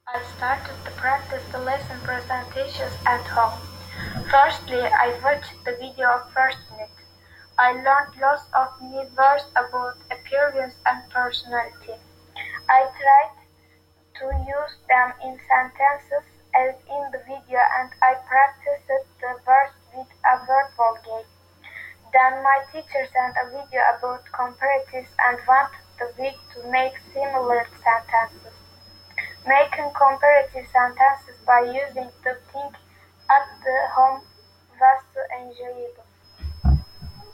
I started to practice the lesson presentations at home. Firstly, I watched the video of first minute. I learned lots of new words about appearance and personality. I tried to use them in sentences as in the video and I practiced the words with a verbal game. Then my teacher sent a video about comparatives and wanted the week to make similar sentences. Making comparative sentences by using the thing at the home was so enjoyable.